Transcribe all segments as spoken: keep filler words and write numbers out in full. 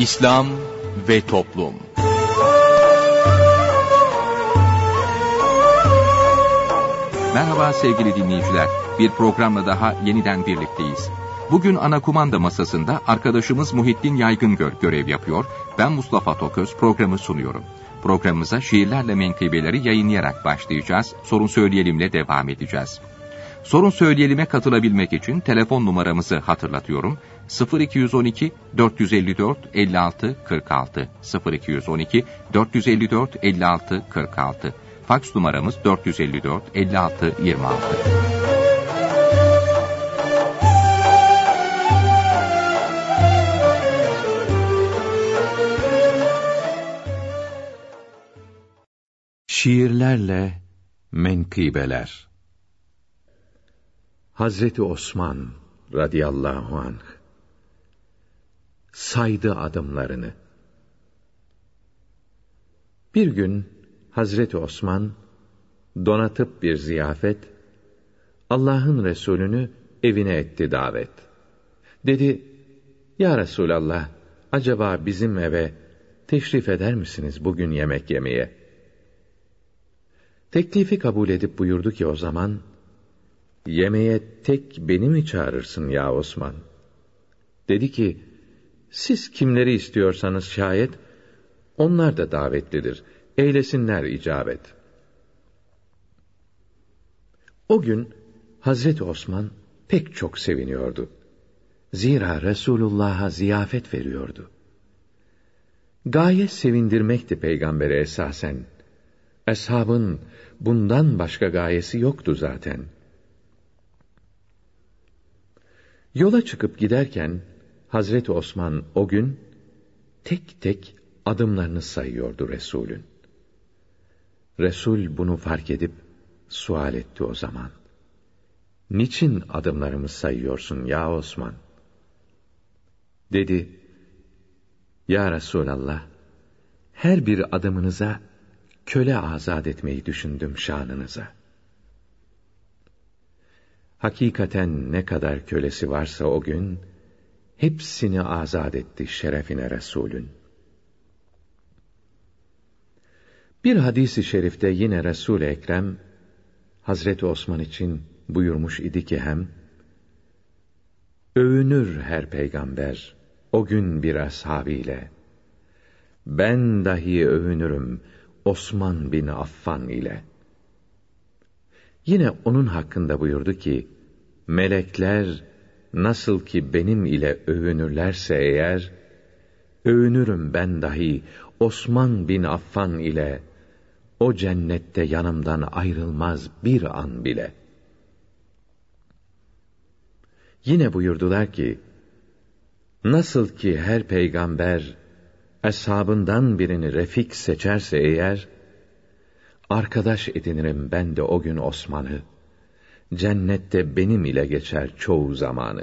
İslam ve Toplum. Merhaba sevgili dinleyiciler. Bir programla daha yeniden birlikteyiz. Bugün ana kumanda masasında arkadaşımız Muhittin Yaygıngöl görev yapıyor. Ben Mustafa Toköz programı sunuyorum. Programımıza şiirlerle menkıbeleri yayınlayarak başlayacağız. Sorun Söyleyelim'le devam edeceğiz. Sorun Söyleyelim'e katılabilmek için telefon numaramızı hatırlatıyorum. sıfır iki on iki dört yüz elli dört elli altı kırk altı sıfır iki on iki dört yüz elli dört elli altı kırk altı. Faks numaramız dört yüz elli dört elli altı yirmi altı. Şiirlerle menkıbeler. Hazreti Osman radıyallahu anh saydı adımlarını. Bir gün Hazreti Osman donatıp bir ziyafet, Allah'ın Resulünü evine etti davet. Dedi, ya Resulallah, acaba bizim eve teşrif eder misiniz bugün yemek yemeye? Teklifi kabul edip buyurdu ki o zaman, yemeğe tek beni mi çağırırsın ya Osman? Dedi ki, siz kimleri istiyorsanız şayet, onlar da davetlidir, eylesinler icabet. O gün Hazreti Osman pek çok seviniyordu. Zira Resulullah'a ziyafet veriyordu. Gaye sevindirmekti peygambere esasen. Eshabın bundan başka gayesi yoktu zaten. Yola çıkıp giderken Hazreti Osman o gün tek tek adımlarını sayıyordu Resulün. Resul bunu fark edip sual etti o zaman. Niçin adımlarımı sayıyorsun ya Osman? Dedi, ya Resulallah, her bir adımınıza köle azat etmeyi düşündüm şanınıza. Hakikaten ne kadar kölesi varsa o gün, hepsini azat etti şerefine Resulün. Bir hadis-i şerifte yine Resul-i Ekrem, Hazreti Osman için buyurmuş idi ki hem, övünür her peygamber o gün bir ashabıyla, ben dahi övünürüm Osman bin Affan ile. Yine onun hakkında buyurdu ki, melekler nasıl ki benim ile övünürlerse eğer, övünürüm ben dahi Osman bin Affan ile, o cennette yanımdan ayrılmaz bir an bile. Yine buyurdular ki, nasıl ki her peygamber, eshabından birini refik seçerse eğer, arkadaş edinirim ben de o gün Osman'ı, cennette benim ile geçer çoğu zamanı.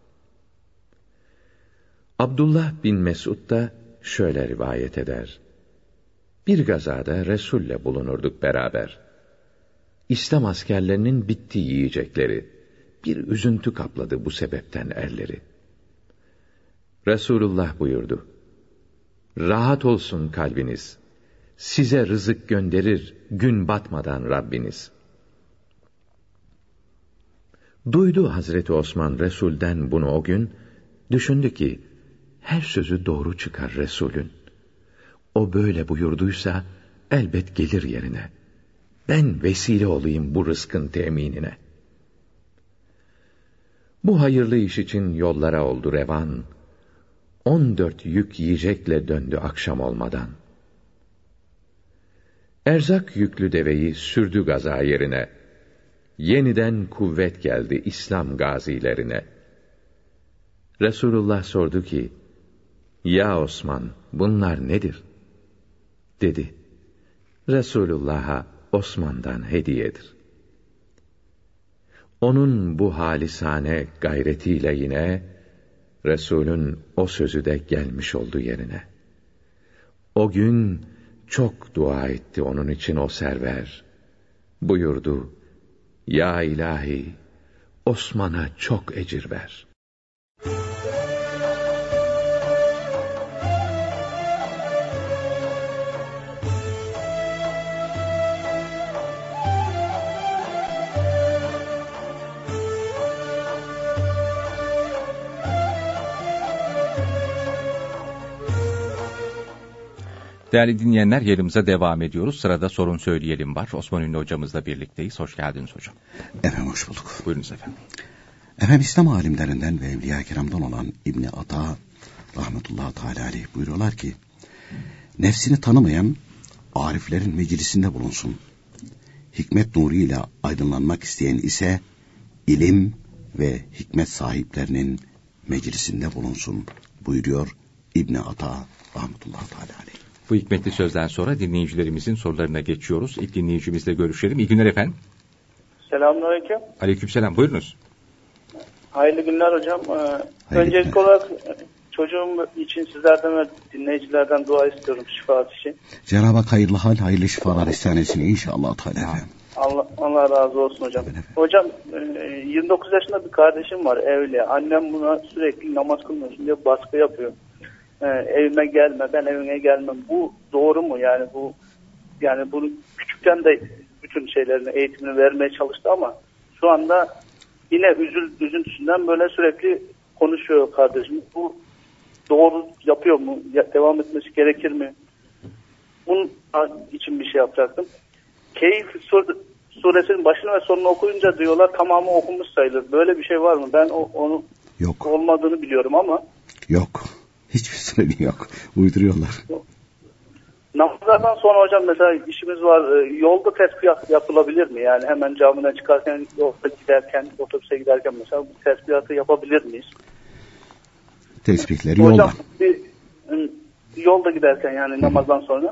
Abdullah bin Mesud da şöyle rivayet eder. Bir gazada Resul'le bulunurduk beraber. İslam askerlerinin bitti yiyecekleri. Bir üzüntü kapladı bu sebepten elleri. Resulullah buyurdu, rahat olsun kalbiniz. Size rızık gönderir gün batmadan Rabbiniz. Duydu Hazreti Osman Resul'den bunu o gün, düşündü ki, her sözü doğru çıkar Resulün. O böyle buyurduysa, elbet gelir yerine. Ben vesile olayım bu rızkın teminine. Bu hayırlı iş için yollara oldu revan, on dört yük yiyecekle döndü akşam olmadan. Erzak yüklü deveyi sürdü gaza yerine, yeniden kuvvet geldi İslam gazilerine. Resulullah sordu ki, ya Osman, bunlar nedir? Dedi, Resulullah'a Osman'dan hediyedir. Onun bu halisane gayretiyle yine, Resulün o sözü de gelmiş oldu yerine. O gün çok dua etti onun için o server. Buyurdu, ya ilahi, Osman'a çok ecir ver. Değerli dinleyenler, yerimize devam ediyoruz. Sırada sorun söyleyelim var. Osman Ünlü hocamızla birlikteyiz. Hoş geldiniz hocam. Efendim hoş bulduk. Buyurunuz efendim. Efendim İslam alimlerinden ve Evliya-i Kiram'dan olan İbni Ata rahmetullahi teala aleyh buyuruyorlar ki, nefsini tanımayan ariflerin meclisinde bulunsun. Hikmet nuruyla aydınlanmak isteyen ise ilim ve hikmet sahiplerinin meclisinde bulunsun buyuruyor İbni Ata rahmetullahi teala aleyh. Bu hikmetli sözden sonra dinleyicilerimizin sorularına geçiyoruz. İlk dinleyicimizle görüşelim. İyi günler efendim. Selamünaleyküm. Aleykümselam. Buyurunuz. Hayırlı günler hocam. Ee, öncelikli günler. olarak çocuğum için sizlerden ve dinleyicilerden dua istiyorum şifaat için. Cenab-ı Hak hayırlı hal, hayırlı şifalar ihsan etsin inşallah Teala efendim. Allah, Allah razı olsun hocam. Hocam yirmi dokuz yaşında bir kardeşim var, evli. Annem buna sürekli namaz kılmıyorsun diye baskı yapıyor. Ee, evime gelme, ben evine gelmem. Bu doğru mu? Yani bu yani bunu küçükten de bütün şeylerini, eğitimini vermeye çalıştı ama şu anda yine üzül, üzüntüsünden böyle sürekli konuşuyor kardeşim. Bu doğru yapıyor mu? Ya, devam etmesi gerekir mi? Bunun için bir şey yapacaktım. Keyif sur- suresinin başını ve sonunu okuyunca diyorlar tamamı okunmuş sayılır. Böyle bir şey var mı? Ben o, onu yok. olmadığını biliyorum ama. Yok. Hiçbir sorun yok. Uyduruyorlar. Namazlardan sonra hocam mesela işimiz var. Yolda tesbih yapılabilir mi? Yani hemen camiden çıkarken, yolda giderken, otobüse giderken mesela bu tesbihatı yapabilir miyiz? Tesbihleri hocam, yolda. Bir, yolda giderken yani Hı-hı. namazdan sonra.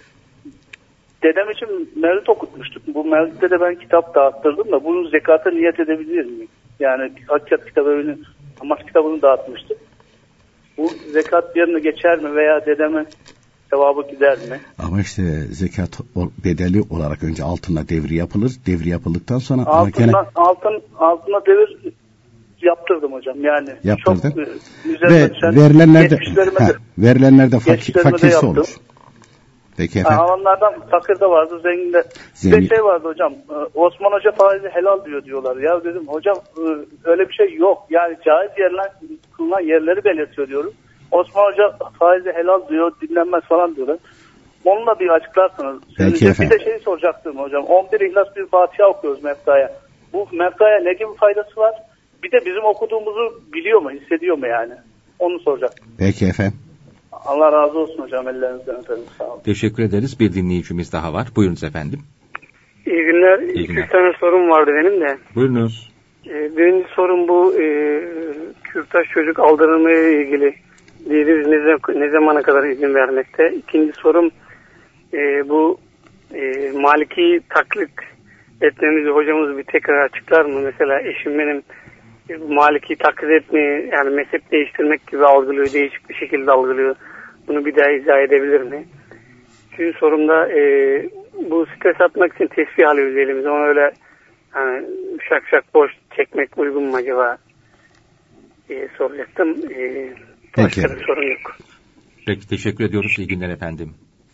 Dedem için mevlüt okutmuştuk. Bu mevlütte de ben kitap dağıttırdım da bunun zekata niyet edebilir miyim? Yani hakikat kitabını, namaz kitabını dağıtmıştık. Bu zekat yerine geçer mi veya dedeme sevabı gider mi? Ama işte zekat bedeli olarak önce altınla devri yapılır. Devri yapıldıktan sonra altınla, gene... altın altına devir yaptırdım hocam. Yani yaptırdın. Çok ve verilenler de ha, verilenler de fakir, fakirse olur. Peki efendim. Alanlardan fakir de vardı, zengin de. Zengin. Bir şey vardı hocam. Osman Hoca faizi helal diyor diyorlar. Ya dedim hocam öyle bir şey yok. Yani caiz yerler, kılınan yerleri belirtiyor diyorum. Osman Hoca faizi helal diyor, dinlenmez falan diyorlar. Onunla bir açıklarsınız. Peki bir efendim. de şeyi soracaktım hocam. on bir İhlas bir Fatiha okuyoruz Mevka'ya. Bu Mevka'ya ne gibi faydası var? Bir de bizim okuduğumuzu biliyor mu, hissediyor mu yani? Onu soracaktım. Peki efendim. Allah razı olsun hocam, ellerinizden öperim. Sağ olun. Teşekkür ederiz. Bir dinleyicimiz daha var. Buyurunuz efendim. İyi günler. İyi İki günler. tane sorum vardı benim de. Buyurunuz. Ee, birinci sorum bu e, kürtaj çocuk aldırılmaya ilgili. Devir ne, ne zamana kadar izin vermekte? İkinci sorum e, bu e, Maliki taklit etmemizi hocamız bir tekrar açıklar mı? Mesela eşim benim e, Maliki taklit etmeyi yani mezhep değiştirmek gibi algılıyor. Değişik bir şekilde algılıyor. Bunu bir daha izah edebilir mi? Üçüncü sorumda e, bu stres atmak için tesbih alıyoruz elimize. Onu öyle hani şak şak boş çekmek uygun mu acaba diye soracaktım. E, başka bir sorun yok. Peki teşekkür ediyoruz. İyi günler efendim.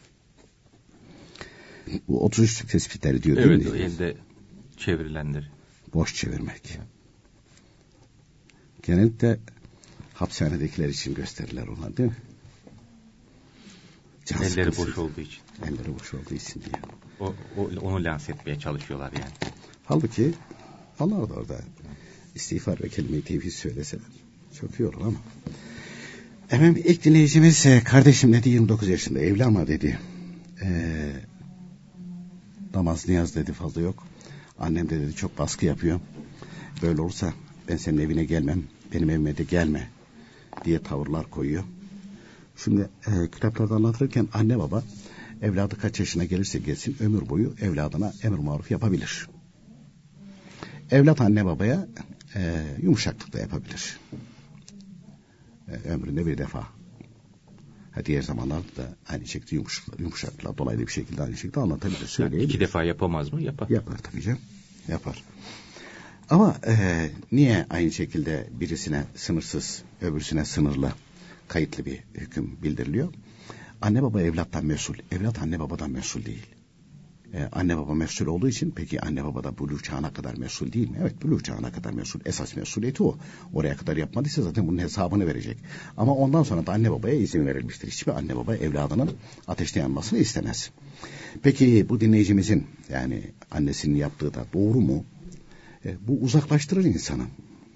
Bu otuz üçlük tespitleri diyor evet, değil mi? Evet, elde çevrilenleri. Boş çevirmek. Genellikle hapishanedekiler için gösterirler onlar değil mi? Can elleri sıkıntı. boş olduğu için. Elleri boş olduğu için diye. O, o, onu lanse etmeye çalışıyorlar yani. Halbuki onlar da orada istiğfar ve kelime-i tevhid söyleseler çok iyi olur ama. Efendim ilk dinleyicimiz kardeşim dedi yirmi dokuz yaşında evli ama dedi ee, namaz niyaz dedi fazla yok. Annem de dedi çok baskı yapıyor. Böyle olursa ben senin evine gelmem, benim evime de gelme diye tavırlar koyuyor. Şimdi e, kitaplarda anlatırken anne baba evladı kaç yaşına gelirse gelsin ömür boyu evladına emir maruf yapabilir. Evlat anne babaya e, yumuşaklık da yapabilir. E, ömründe bir defa. Ha, diğer zamanlarda da aynı şekilde yumuşaklıkla, yumuşaklıkla dolaylı bir şekilde aynı şekilde anlatabilir. Söyleyebilir. Yani iki defa yapamaz mı? Yapar. Yapar tabii canım. Yapar. Ama e, niye aynı şekilde birisine sınırsız, öbürsüne sınırlı, kayıtlı bir hüküm bildiriliyor? Anne baba evlattan mesul. Evlat anne babadan mesul değil. Ee, anne baba mesul olduğu için, peki anne baba da buluğ çağına kadar mesul değil mi? Evet, buluğ çağına kadar mesul. Esas mesuliyeti o. Oraya kadar yapmadıysa zaten bunun hesabını verecek. Ama ondan sonra da anne babaya izin verilmiştir. Hiçbir anne baba evladının ateşte yanmasını istemez. Peki bu dinleyicimizin, yani annesinin yaptığı da doğru mu? E, bu uzaklaştırır insanı.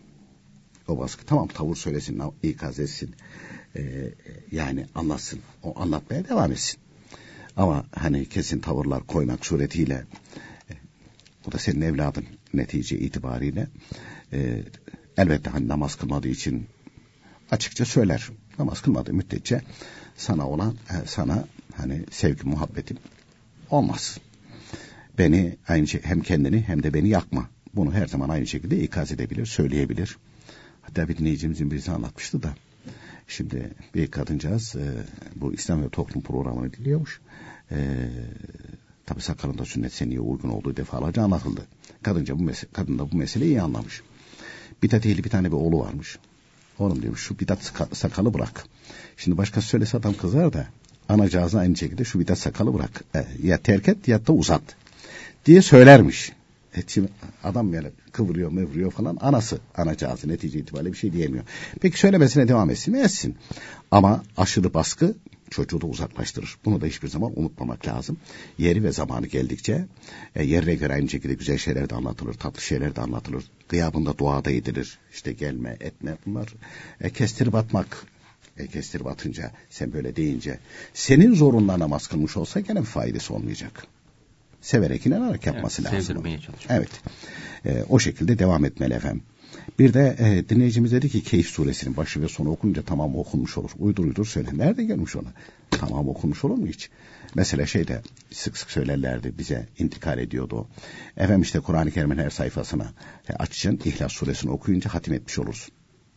O baskı. Tamam, tavır söylesin, ikaz etsin. E, yani anlatsın. O anlatmaya devam etsin. Ama hani kesin tavırlar koymak suretiyle, e, bu da senin evladın netice itibariyle, e, elbette hani namaz kılmadığı için açıkça söyler. Namaz kılmadığı müddetçe sana olan, e, sana hani sevgi, muhabbetim olmaz. Beni aynı şey, hem kendini hem de beni yakma. Bunu her zaman aynı şekilde ikaz edebilir, söyleyebilir. Hatta bir dinleyicimizin birisi anlatmıştı da, şimdi bir kadıncağız e, bu İslam ve Toplum programını dinliyormuş. E, tabi sakalında sünnet seneye uygun olduğu defalarca anlatıldı. Kadınca bu mesele, kadın da bu meseleyi iyi anlamış. Bidat ehli bir tane bir oğlu varmış. Oğlum diyormuş, şu bidat sakalı bırak. Şimdi başkası söylese adam kızar da, anacağızı aynı şekilde şu bidat sakalı bırak. E, ya terk et ya da uzat diye söylermiş. E, şimdi adam yani kıvırıyor mıvırıyor falan, anası, anacağızı netice itibariyle bir şey diyemiyor. Peki söylemesine devam etsin mi? Etsin. Ama aşırı baskı çocuğu da uzaklaştırır. Bunu da hiçbir zaman unutmamak lazım. Yeri ve zamanı geldikçe e, yerine göre aynı şekilde güzel şeyler de anlatılır, tatlı şeyler de anlatılır. Gıyabında dua da edilir. İşte gelme, etme, bunlar e, kestirip atmak. E, kestirip atınca, sen böyle deyince, senin zorunla namaz kılmış olsa gene bir faydası olmayacak. Severek inanarak yapması evet, lazım. Sevdirmeye çalışıyor. Evet. E, o şekilde devam etmeli efendim. Bir de e, dinleyicimiz dedi ki Keyif suresinin başı ve sonu okununca tamam okunmuş olur. Uydur uydur söyle. Nerede gelmiş ona? Tamam okunmuş olur mu hiç? Mesela şeyde sık sık söylerlerdi, bize intikal ediyordu o. Efendim işte Kur'an-ı Kerim'in her sayfasına e, açacaksın, İhlas suresini okuyunca hatim etmiş olursun.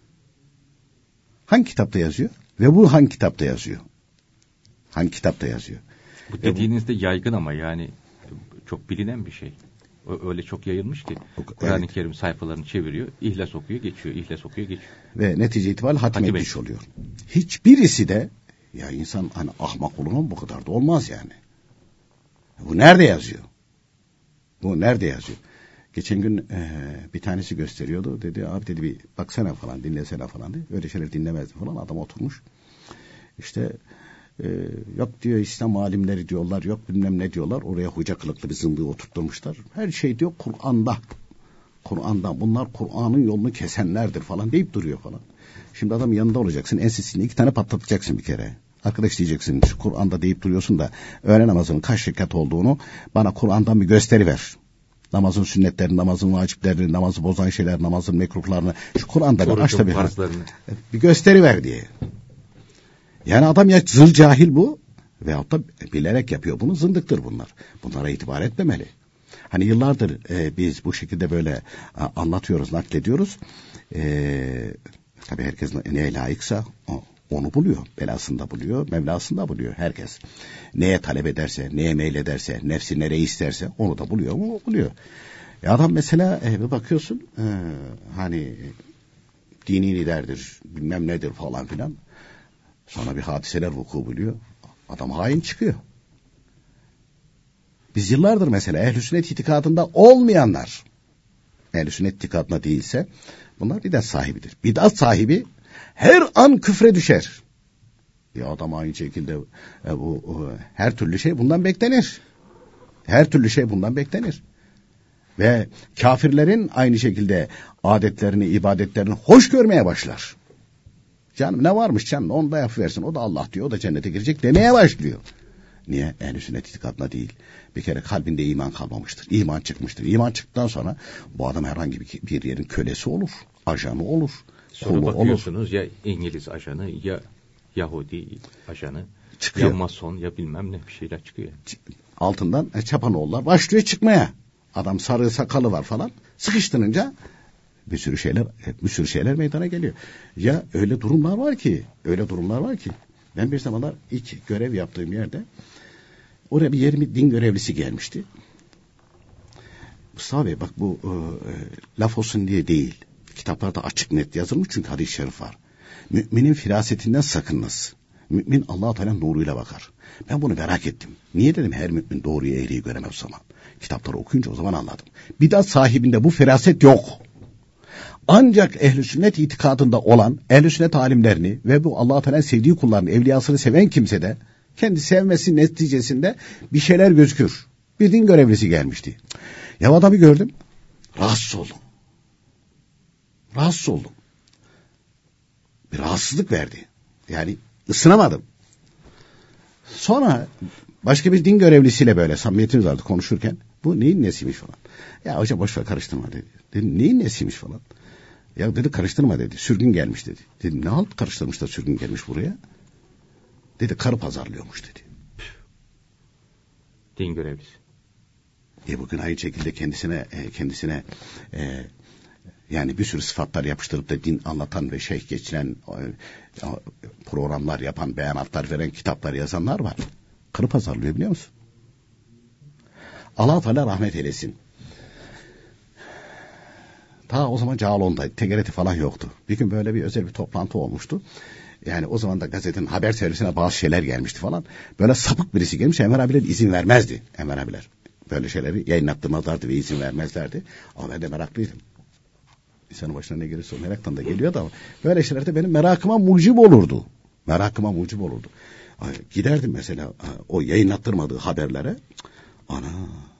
Hangi kitapta yazıyor? Ve bu hangi kitapta yazıyor? Hangi kitapta yazıyor? Bu dediğinizde bu, yaygın ama yani çok bilinen bir şey. Öyle çok yayılmış ki Kur'an-ı evet. Kerim sayfalarını çeviriyor, İhlas okuyor, geçiyor, İhlas okuyor, geçiyor. Ve netice itibariyle hatim etmiş oluyor. Hiçbirisi de, ya insan hani ahmak olur mu, bu kadar da olmaz yani. Bu nerede yazıyor? Bu nerede yazıyor? Geçen gün e, bir tanesi gösteriyordu. Dedi abi dedi bir baksana falan, dinlesene falan dedi. Öyle şeyler dinlemezdi falan. Adam oturmuş. İşte e, yok diyor İslam alimleri diyorlar. Yok bilmem ne diyorlar. Oraya hoca kılıklı bir zındığı oturtturmuşlar. Her şey diyor Kur'an'da. Kur'an'da. Bunlar Kur'an'ın yolunu kesenlerdir falan deyip duruyor falan. Şimdi adam yanında olacaksın. Ensesini iki tane patlatacaksın bir kere. Arkadaş diyeceksin, şu Kur'an'da deyip duruyorsun da öğle namazının kaç rekat olduğunu bana Kur'an'dan bir gösteriver. Namazın sünnetlerini, namazın vaciplerini, namazı bozan şeyler, namazın mekruhlarını, şu Kur'an'da bir aç da bir, bir gösteriver diye. Yani adam ya zır cahil bu, veyahut da bilerek yapıyor bunu, zındıktır bunlar. Bunlara itibar etmemeli. Hani yıllardır e, biz bu şekilde böyle a, anlatıyoruz, naklediyoruz. E, tabii herkes neye layıksa o. Onu buluyor. Belasında buluyor, Mevlasında buluyor herkes. Neye talep ederse, neye meylederse, nefsi nereye isterse onu da buluyor mu? Buluyor. E adam mesela e, bir bakıyorsun e, hani dini liderdir, bilmem nedir falan filan. Sonra bir hadiseler vuku buluyor. Adam hain çıkıyor. Biz yıllardır mesela ehl-i sünnet itikadında olmayanlar, ehl-i sünnet itikadına değilse bunlar bidat sahibidir. Bidat sahibi her an küfre düşer. Ya adam aynı şekilde e, bu e, her türlü şey bundan beklenir. Her türlü şey bundan beklenir. Ve kafirlerin aynı şekilde adetlerini, ibadetlerini hoş görmeye başlar. Canım ne varmış canım, onu da yapıversin, o da Allah diyor, o da cennete girecek demeye başlıyor. Niye? Ehl-i sünnet itikadına değil. Bir kere kalbinde iman kalmamıştır. İman çıkmıştır. İman çıktıktan sonra bu adam herhangi bir, bir yerin kölesi olur, ajanı olur. Sonra bakıyorsunuz olur. Ya İngiliz ajanı, ya Yahudi ajanı, çıkıyor. Ya Mason, ya bilmem ne bir şeyler çıkıyor. Altından e, Çapanoğullar başlıyor çıkmaya. Adam sarı sakalı var falan. Sıkıştırınca bir sürü şeyler bir sürü şeyler meydana geliyor. Ya öyle durumlar var ki, öyle durumlar var ki. Ben bir zamanlar ilk görev yaptığım yerde oraya bir yerim din görevlisi gelmişti. Mustafa Bey bak bu e, laf olsun diye değil. Kitaplarda açık net yazılmış çünkü hadis-i şerif var. Müminin firasetinden sakınınız. Mümin Allah-u Teala'nın nuruyla bakar. Ben bunu merak ettim. Niye dedim her mümin doğruyu eğriyi göremez o zaman. Kitapları okuyunca o zaman anladım. Bidat sahibinde bu feraset yok. Ancak ehl-i sünnet itikadında olan ehl-i sünnet alimlerini ve bu Allah-u Teala'nın sevdiği kullarını, evliyasını seven kimse de kendi sevmesi neticesinde bir şeyler gözükür. Bir din görevlisi gelmişti. Ya adamı gördüm. Rahatsız oldum. Rahatsız oldum. Bir rahatsızlık verdi. Yani ısınamadım. Sonra başka bir din görevlisiyle böyle samimiyetimiz vardı konuşurken. Bu neyin nesiymiş falan. Ya hocam boşver karıştırma dedi. Dedim neyin nesiymiş falan. Ya dedi karıştırma dedi. Sürgün gelmiş dedi. Dedim ne halt karıştırmış da sürgün gelmiş buraya. Dedi karı pazarlıyormuş dedi. Din görevlisi. E bugün aynı şekilde kendisine kendisine e, yani bir sürü sıfatlar yapıştırıp da din anlatan ve şeyh geçiren e, programlar yapan, beyanatlar veren, kitaplar yazanlar var. Karı pazarlıyor biliyor musun? Allah Teala rahmet eylesin. Ta o zaman Cağaloğlu'ndaydı. T G R T falan yoktu. Bir gün böyle bir özel bir toplantı olmuştu. Yani o zaman da gazetenin haber servisine bazı şeyler gelmişti falan. Böyle sapık birisi gelmiş. Enver abiler izin vermezdi. Enver abiler böyle şeyleri yayınlattırmazlardı ve izin vermezlerdi. Ama ben de meraklıydım. İnsanın başına ne gelirse o meraktan da geliyordu ama böyle şeylerde benim merakıma mucib olurdu. Merakıma mucib olurdu. Giderdim mesela o yayınlattırmadığı haberlere. Ana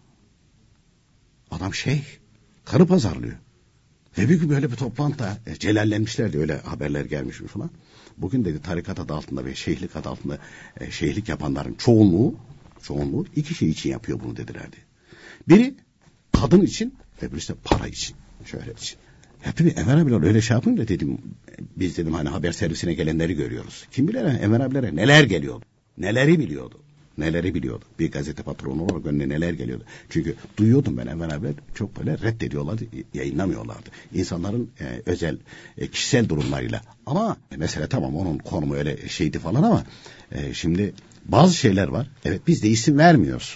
adam şeyh karı pazarlıyor. Ve bir gün böyle bir toplantıda e, celallenmişlerdi, öyle haberler gelmiş falan. Bugün dedi tarikat adı altında ve şeyhlik adı altında e, şeyhlik yapanların çoğunluğu çoğunluğu iki şey için yapıyor bunu dedilerdi. Biri kadın için, öbürüsü de para için, şöhret için. Ya tabii Enver abiler öyle şey yapınca dedim, biz dedim hani haber servisine gelenleri görüyoruz. Kim bilir Enver abilere neler geliyordu, neleri biliyordu. Neleri biliyordu. Bir gazete patronu olarak önüne neler geliyordu. Çünkü duyuyordum ben Enver abiler çok böyle reddediyorlardı, yayınlamıyorlardı. İnsanların e, özel, e, kişisel durumlarıyla. Ama mesela tamam onun konumu öyle şeydi falan ama e, şimdi bazı şeyler var. Evet biz de isim vermiyoruz.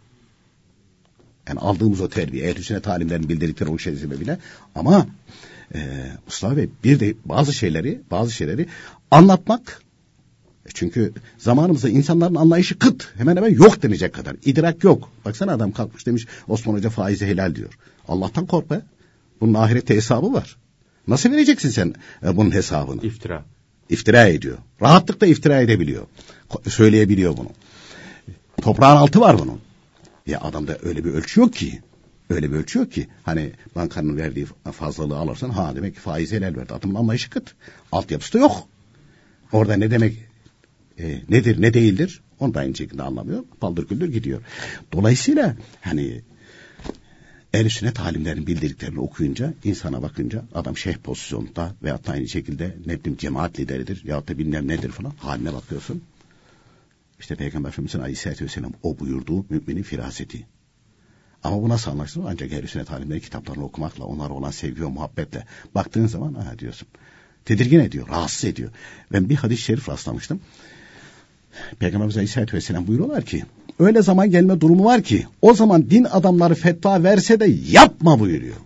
Yani aldığımız o terbiye, ehl-i sünnet alimlerin bildirdikleri o şey sebebiyle. Ama e, Mustafa Bey bir de bazı şeyleri, bazı şeyleri anlatmak. Çünkü zamanımızda insanların anlayışı kıt. Hemen hemen yok denecek kadar. İdrak yok. Baksana adam kalkmış demiş Osman Hoca faizi helal diyor. Allah'tan kork be. Bunun ahirette hesabı var. Nasıl vereceksin sen e, bunun hesabını? İftira. İftira ediyor. Rahatlıkla iftira edebiliyor. Söyleyebiliyor bunu. Toprağın altı var bunun. Ya adamda öyle bir ölçü yok ki. Öyle bir ölçü yok ki. Hani bankanın verdiği fazlalığı alırsan ha demek ki faizi helal verdi. Adamın anlayışı kıt. Altyapısı da yok. Orada ne demek E, nedir ne değildir onu da aynı şekilde anlamıyor. Paldır küldür gidiyor. Dolayısıyla hani ehl-i sünnet alimlerin bildirdiklerini okuyunca, insana bakınca adam şeyh pozisyonunda veyahut da aynı şekilde ne bileyim cemaat lideridir yahut da bilmem nedir falan haline bakıyorsun. İşte Peygamber Efendimiz'in Aleyhisselatü Vesselam o buyurduğu müminin firaseti. Ama bu nasıl anlaşılır? Ancak ehl-i sünnet alimlerin kitaplarını okumakla, onlara olan sevgi ve muhabbetle baktığın zaman ha diyorsun. Tedirgin ediyor, rahatsız ediyor. Ben bir hadis-i şerif rastlamıştım. Peygamberimiz Aleyhisselatü Vesselam buyuruyorlar ki öyle zaman gelme durumu var ki o zaman din adamları fetva verse de yapma buyuruyor.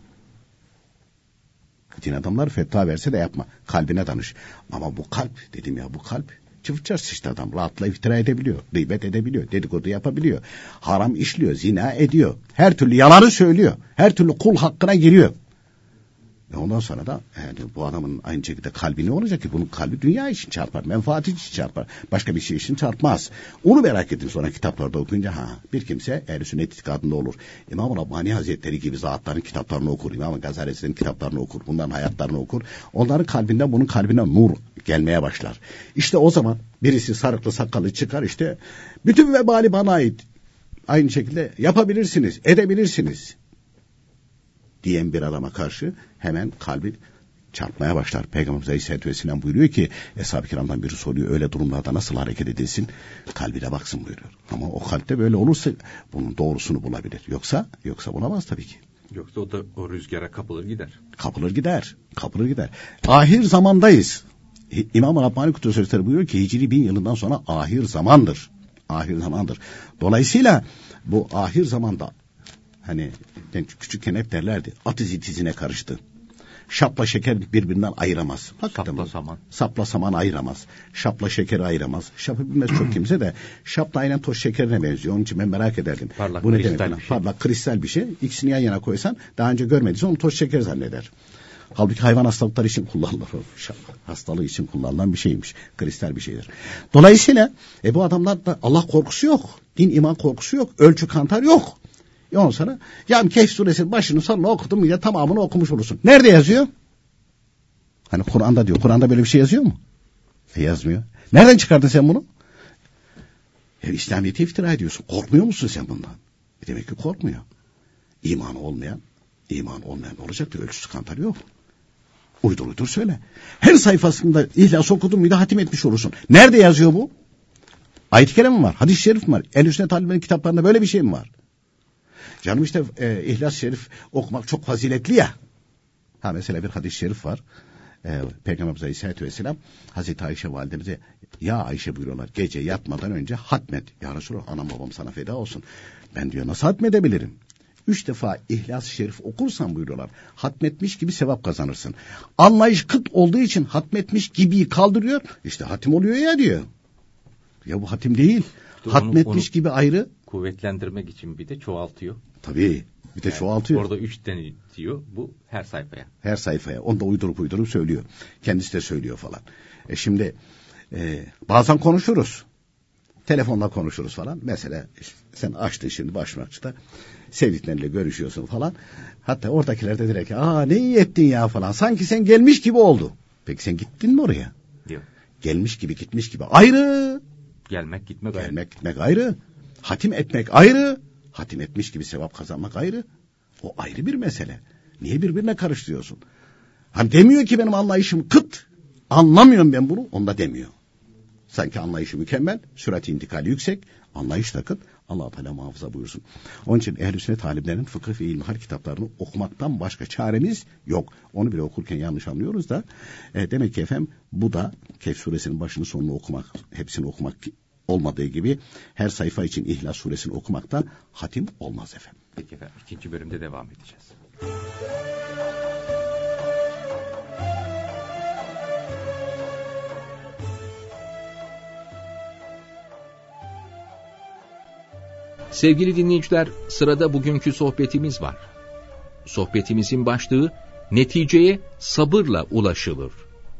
Din adamları fetva verse de yapma. Kalbine danış. Ama bu kalp dedim ya bu kalp çıvıtacağız işte adam. Rahatla iftira edebiliyor. Gıybet edebiliyor. Dedikodu yapabiliyor. Haram işliyor. Zina ediyor. Her türlü yalanı söylüyor. Her türlü kul hakkına giriyor. Ve ondan sonra da yani bu adamın aynı şekilde kalbi ne olacak ki? Bunun kalbi dünya için çarpar, menfaat için çarpar. Başka bir şey için çarpmaz. Onu merak ettim sonra kitaplarda okuyunca ha bir kimse ehl-i sünnet itikadında olur. İmam-ı Rabbani Hazretleri gibi zatların kitaplarını okur. İmam-ı Gazali Hazretleri'nin kitaplarını okur. Bunların hayatlarını okur. Onların kalbinden bunun kalbine nur gelmeye başlar. İşte o zaman birisi sarıklı sakalı çıkar işte bütün vebali bana ait. Aynı şekilde yapabilirsiniz, edebilirsiniz diyen bir adama karşı hemen kalbi çarpmaya başlar. Peygamberimiz Aleyhisselatü Vesselam buyuruyor ki Eshab-ı Kiram'dan biri soruyor öyle durumlarda nasıl hareket edilsin? Kalbine baksın buyuruyor. Ama o kalpte böyle olursa bunun doğrusunu bulabilir. Yoksa yoksa bulamaz tabii ki. Yoksa o da o rüzgara kapılır gider. Kapılır gider. Kapılır gider. Ahir zamandayız. İmam-ı Rabbani Kutusu Sözleri buyuruyor ki Hicri bin yılından sonra ahir zamandır. Ahir zamandır. Dolayısıyla bu ahir zamanda hani ben küçükken hep derlerdi at izi tizine karıştı. Şapla şeker birbirinden ayıramaz. Hakikaten sapla bu. saman. Sapla saman ayıramaz. Şapla şekeri ayıramaz. Şapı bilmez çok kimse de şapla aynen toz şekerine benziyor. Onun için ben merak ederdim. Parlak, bu ne kristal demek? bir şey. Parlak kristal bir şey. İkisini yan yana koysan daha önce görmediyse onu toz şeker zanneder. Halbuki hayvan hastalıkları için kullanılır. Hastalığı için kullanılan bir şeymiş. Kristal bir şeydir. Dolayısıyla e, bu adamlarda Allah korkusu yok. Din iman korkusu yok. Ölçü kantar yok. E ondan sonra ya Kehf suresinin başını sonunu okudum ya tamamını okumuş olursun. Nerede yazıyor? Hani Kur'an'da diyor. Kur'an'da böyle bir şey yazıyor mu? E yazmıyor. Nereden çıkardın sen bunu? E, İslamiyet'e iftira ediyorsun. Korkmuyor musun sen bundan? E, demek ki korkmuyor. İmanı olmayan, iman olmayan olacak da ölçüsü kantarı yok. Uydur uydur söyle. Her sayfasında İhlas okudun muydu hatim etmiş olursun. Nerede yazıyor bu? Ayet-i kerime mi var? Hadis-i şerif mi var? Ehl-i sünnet alimlerin kitaplarında böyle bir şey mi var? Canım işte e, İhlas-ı Şerif okumak çok faziletli ya. Ha mesela bir hadis-i şerif var. E, Peygamberimiz Aleyhisselatü Vesselam Hazreti Ayşe validemize ya Ayşe buyuruyorlar gece yatmadan önce hatmet. Ya Resulallah anam babam sana feda olsun. Ben diyor nasıl hatmedebilirim? Üç defa İhlas-ı Şerif okursan buyuruyorlar. Hatmetmiş gibi sevap kazanırsın. Anlayış kıt olduğu için hatmetmiş gibi kaldırıyor. İşte hatim oluyor ya diyor. Ya bu hatim değil. İşte hatmetmiş onu, onu gibi ayrı. Kuvvetlendirmek için bir de çoğaltıyor. Tabii. Bir de yani çoğaltıyor. Orada üç tane diyor. Bu her sayfaya. Her sayfaya. Onu da uydurup uydurup söylüyor. Kendisi de söylüyor falan. E şimdi e, bazen konuşuruz. Telefonla konuşuruz falan. Mesela işte sen açtın şimdi başvurmakçıda sevdiklerinle görüşüyorsun falan. Hatta oradakiler de direkt aa ne iyi ettin ya falan. Sanki sen gelmiş gibi oldu. Peki sen gittin mi oraya? Diyor. Gelmiş gibi gitmiş gibi ayrı. Gelmek gitmek ayrı. Gelmek gitmek ayrı. Hatim etmek ayrı. Hatim etmiş gibi sevap kazanmak ayrı. O ayrı bir mesele. Niye birbirine karıştırıyorsun? Hani demiyor ki benim anlayışım kıt. Anlamıyorum ben bunu. Onda demiyor. Sanki anlayışı mükemmel, sürat-i intikali yüksek, anlayış da kıt. Allah-u Teala muhafaza buyursun. Onun için ehl-i sünnet alimlerinin fıkıh ve ilmihal kitaplarını okumaktan başka çaremiz yok. Onu bile okurken yanlış anlıyoruz da. E, demek ki efendim bu da Kehf suresinin başını sonunu okumak, hepsini okumak olmadığı gibi her sayfa için İhlas suresini okumakta hatim olmaz efendim. Peki efendim ikinci bölümde devam edeceğiz. Sevgili dinleyiciler, sırada bugünkü sohbetimiz var. Sohbetimizin başlığı, neticeye sabırla ulaşılır.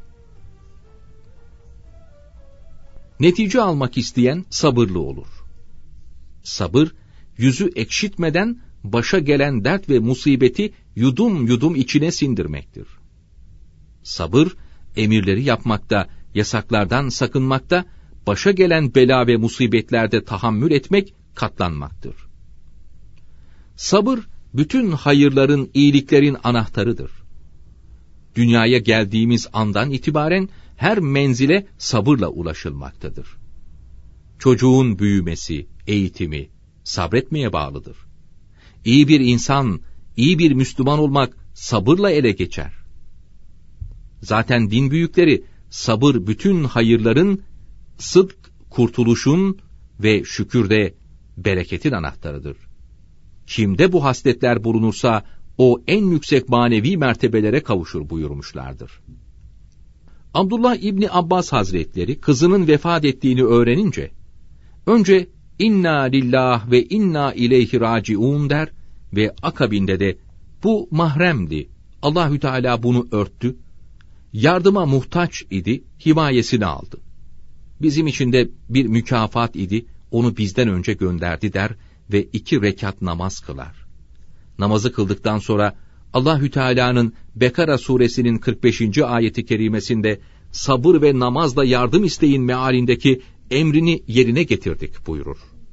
Netice almak isteyen sabırlı olur. Sabır, yüzü ekşitmeden başa gelen dert ve musibeti yudum yudum içine sindirmektir. Sabır, emirleri yapmakta, yasaklardan sakınmakta, başa gelen bela ve musibetlerde tahammül etmek, katlanmaktır. Sabır, bütün hayırların, iyiliklerin anahtarıdır. Dünyaya geldiğimiz andan itibaren her menzile sabırla ulaşılmaktadır. Çocuğun büyümesi, eğitimi sabretmeye bağlıdır. İyi bir insan, iyi bir Müslüman olmak sabırla ele geçer. Zaten din büyükleri sabır bütün hayırların, sıdk, kurtuluşun ve şükürde bereketin anahtarıdır. Kimde bu hasletler bulunursa o en yüksek manevi mertebelere kavuşur buyurmuşlardır. Abdullah İbni Abbas Hazretleri kızının vefat ettiğini öğrenince önce inna lillah ve inna ileyhi raciun der ve akabinde de bu mahremdi, Allahü Teala bunu örttü, yardıma muhtaç idi, himayesini aldı. Bizim için de bir mükafat idi, onu bizden önce gönderdi der ve iki rekat namaz kılar. Namazı kıldıktan sonra Allahü Teala'nın Bekara suresinin kırk beşinci ayeti kerimesinde sabır ve namazla yardım isteyin mealindeki emrini yerine getirdik buyurur.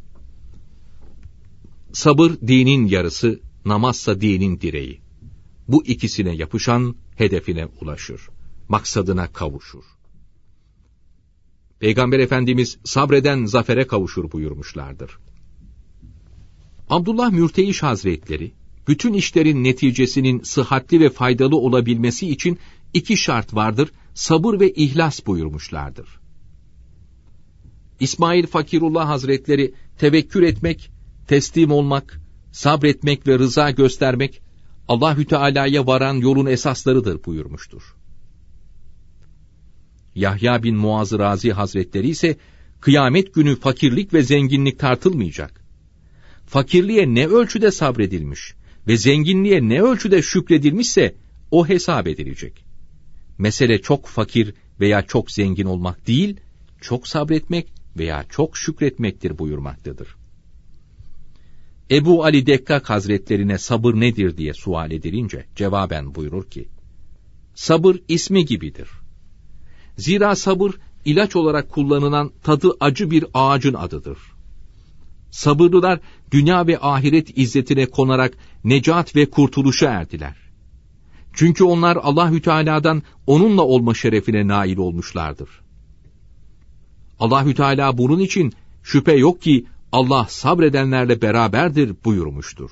Sabır dinin yarısı, namazsa dinin direği. Bu ikisine yapışan hedefine ulaşır, maksadına kavuşur. Peygamber Efendimiz sabreden zafere kavuşur buyurmuşlardır. Abdullah Mürteyiş Hazretleri, bütün işlerin neticesinin sıhhatli ve faydalı olabilmesi için iki şart vardır, sabır ve ihlas buyurmuşlardır. İsmail Fakirullah Hazretleri, tevekkül etmek, teslim olmak, sabretmek ve rıza göstermek, Allahü Teala'ya varan yolun esaslarıdır buyurmuştur. Yahya bin Muaz Razi Hazretleri ise kıyamet günü fakirlik ve zenginlik tartılmayacak. Fakirliğe ne ölçüde sabredilmiş ve zenginliğe ne ölçüde şükredilmişse o hesap edilecek. Mesele çok fakir veya çok zengin olmak değil, çok sabretmek veya çok şükretmektir buyurmaktadır. Ebu Ali Dekkak Hazretlerine sabır nedir diye sual edilince cevaben buyurur ki, sabır ismi gibidir. Zira sabır ilaç olarak kullanılan tadı acı bir ağacın adıdır. Sabırlılar dünya ve ahiret izzetine konarak necat ve kurtuluşa erdiler. Çünkü onlar Allahü Teala'dan onunla olma şerefine nail olmuşlardır. Allahü Teala bunun için şüphe yok ki Allah sabredenlerle beraberdir buyurmuştur.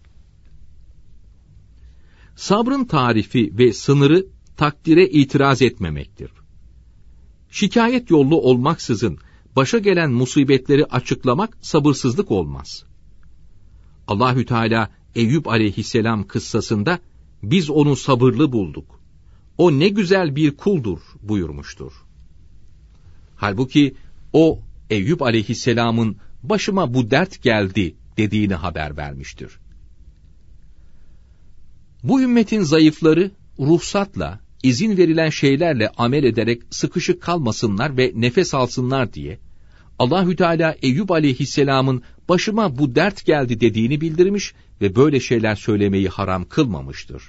Sabrın tarifi ve sınırı takdire itiraz etmemektir. Şikayet yollu olmaksızın başa gelen musibetleri açıklamak sabırsızlık olmaz. Allahü Teala Eyüp Aleyhisselam kıssasında biz onu sabırlı bulduk. O ne güzel bir kuldur buyurmuştur. Halbuki o Eyüp Aleyhisselam'ın başıma bu dert geldi dediğini haber vermiştir. Bu ümmetin zayıfları ruhsatla, izin verilen şeylerle amel ederek sıkışık kalmasınlar ve nefes alsınlar diye Allahü Teala Eyüp Aleyhisselam'ın başıma bu dert geldi dediğini bildirmiş ve böyle şeyler söylemeyi haram kılmamıştır.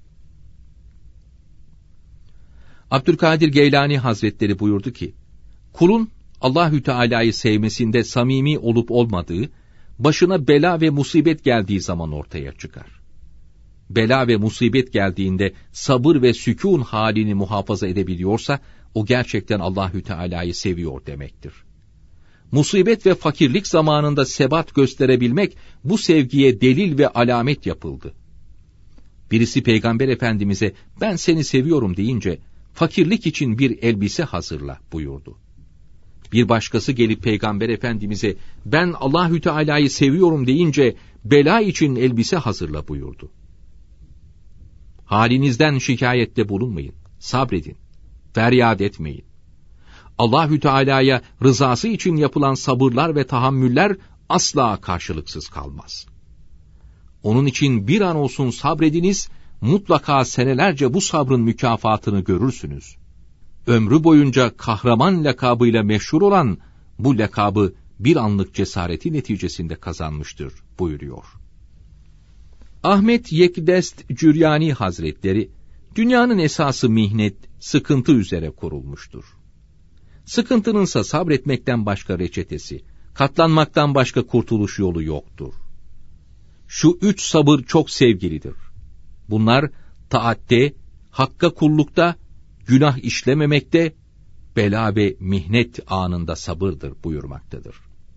Abdülkadir Geylani Hazretleri buyurdu ki, kulun Allahü Teala'yı sevmesinde samimi olup olmadığı, başına bela ve musibet geldiği zaman ortaya çıkar. Bela ve musibet geldiğinde sabır ve sükûn halini muhafaza edebiliyorsa, o gerçekten Allahü Teala'yı seviyor demektir. Musibet ve fakirlik zamanında sebat gösterebilmek, bu sevgiye delil ve alamet yapıldı. Birisi Peygamber Efendimiz'e, ben seni seviyorum deyince, fakirlik için bir elbise hazırla buyurdu. Bir başkası gelip Peygamber Efendimiz'e, ben Allahü Teala'yı seviyorum deyince, bela için elbise hazırla buyurdu. Halinizden şikayette bulunmayın, sabredin, feryat etmeyin. Allahü Teala'ya rızası için yapılan sabırlar ve tahammüller asla karşılıksız kalmaz. Onun için bir an olsun sabrediniz, mutlaka senelerce bu sabrın mükafatını görürsünüz. Ömrü boyunca kahraman lakabıyla meşhur olan bu lakabı bir anlık cesareti neticesinde kazanmıştır buyuruyor. Ahmet Yekdest Cüryani Hazretleri, dünyanın esası mihnet, sıkıntı üzere kurulmuştur. Sıkıntınınsa sabretmekten başka reçetesi, katlanmaktan başka kurtuluş yolu yoktur. Şu üç sabır çok sevgilidir. Bunlar taatte, hakka kullukta, günah işlememekte, bela ve mihnet anında sabırdır buyurmaktadır.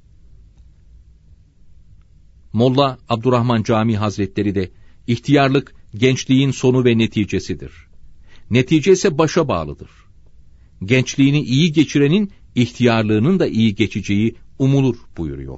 Molla Abdurrahman Cami Hazretleri de, ihtiyarlık gençliğin sonu ve neticesidir. Netice ise başa bağlıdır. Gençliğini iyi geçirenin, ihtiyarlığının da iyi geçeceği umulur buyuruyor.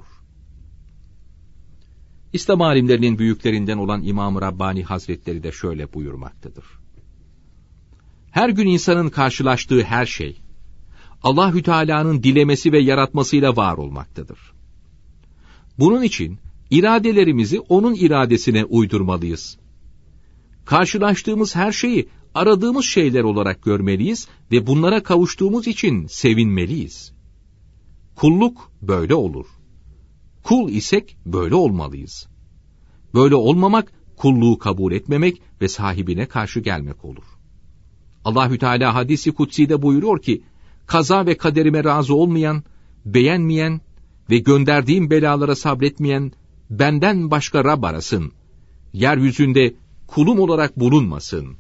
İslam alimlerinin büyüklerinden olan İmam-ı Rabbani Hazretleri de şöyle buyurmaktadır. Her gün insanın karşılaştığı her şey, Allahü Teala'nın dilemesi ve yaratmasıyla var olmaktadır. Bunun için iradelerimizi onun iradesine uydurmalıyız. Karşılaştığımız her şeyi aradığımız şeyler olarak görmeliyiz ve bunlara kavuştuğumuz için sevinmeliyiz. Kulluk böyle olur. Kul isek böyle olmalıyız. Böyle olmamak, kulluğu kabul etmemek ve sahibine karşı gelmek olur. Allahü Teala hadis-i kutsi'de buyuruyor ki, kaza ve kaderime razı olmayan, beğenmeyen ve gönderdiğim belalara sabretmeyen, benden başka Rab arasın. Yeryüzünde kulum olarak bulunmasın.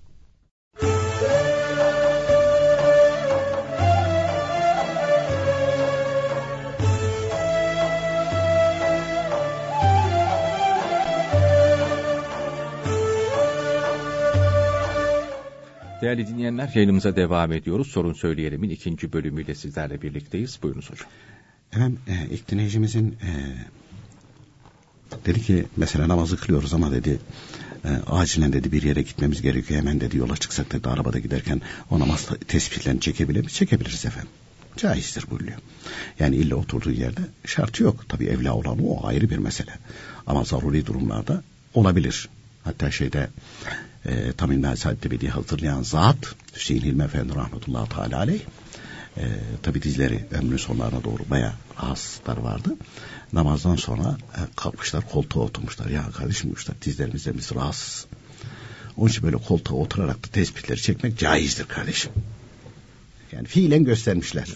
Değerli dinleyenler, yayınımıza devam ediyoruz. Sorun Söyleyelim'in ikinci bölümüyle sizlerle birlikteyiz. Buyurunuz hocam. Efendim, e, ilk dinleyicimizin e, dedi ki, mesela namazı kılıyoruz ama dedi, E, acilen dedi bir yere gitmemiz gerekiyor. Hemen dedi yola çıksak dedi arabada giderken o namaz tespitlerini çekebilir mi? Çekebiliriz efendim. Caizdir buyuruyor. Yani illa oturduğu yerde şartı yok. Tabii evla olan o ayrı bir mesele. Ama zaruri durumlarda olabilir. Hatta şeyde e, tam İlmihal Saadet'te bediye hazırlayan zat Hüseyin Hilmi Efendi rahmetullahi teala aleyh e, tabii dizleri ömrünün sonlarına doğru bayağı rahatsızlar vardı. Namazdan sonra e, kalkmışlar koltuğa oturmuşlar. Ya kardeşim demişler dizlerimizde biz rahatsız. Onun için böyle koltuğa oturarak da tespitleri çekmek caizdir kardeşim. Yani fiilen göstermişler.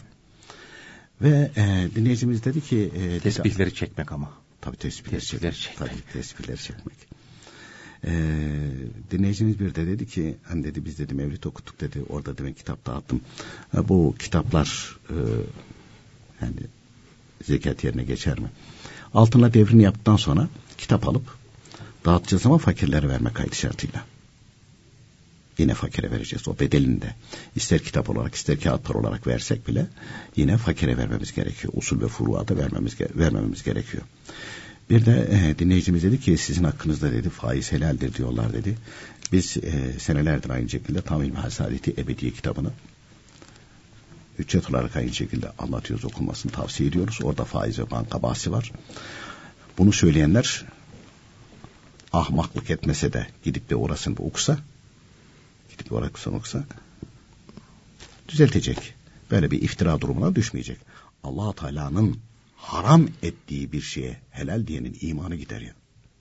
Ve e, dinleyicimiz dedi ki e, tesbihleri dedi, çekmek ama. Tabii tesbihleri, tesbihleri çekmek. çekmek. Tabii tesbihleri çekmek. E, dinleyicimiz bir de dedi ki hani dedi biz dedi mevlid okuttuk dedi. Orada demek kitap dağıttım. Ha, bu kitaplar e, yani zekat yerine geçer mi? Altına devrini yaptıktan sonra kitap alıp dağıtacağız ama fakirlere verme kaydı şartıyla. Yine fakire vereceğiz o bedelinde. İster kitap olarak ister kağıtlar olarak versek bile yine fakire vermemiz gerekiyor. Usul ve furuata vermemiz, vermememiz gerekiyor. Bir de e, dinleyicimiz dedi ki sizin hakkınızda dedi faiz helaldir diyorlar dedi. Biz e, senelerdir aynı şekilde tam İlmihal Saadet'i Ebediye kitabını ücret olarak aynı şekilde anlatıyoruz, okunmasını tavsiye ediyoruz. Orada faiz ve banka bahsi var. Bunu söyleyenler ahmaklık etmese de gidip de orasını okusa gidip de orasını okusa düzeltecek. Böyle bir iftira durumuna düşmeyecek. Allah Teala'nın haram ettiği bir şeye helal diyenin imanı gider ya.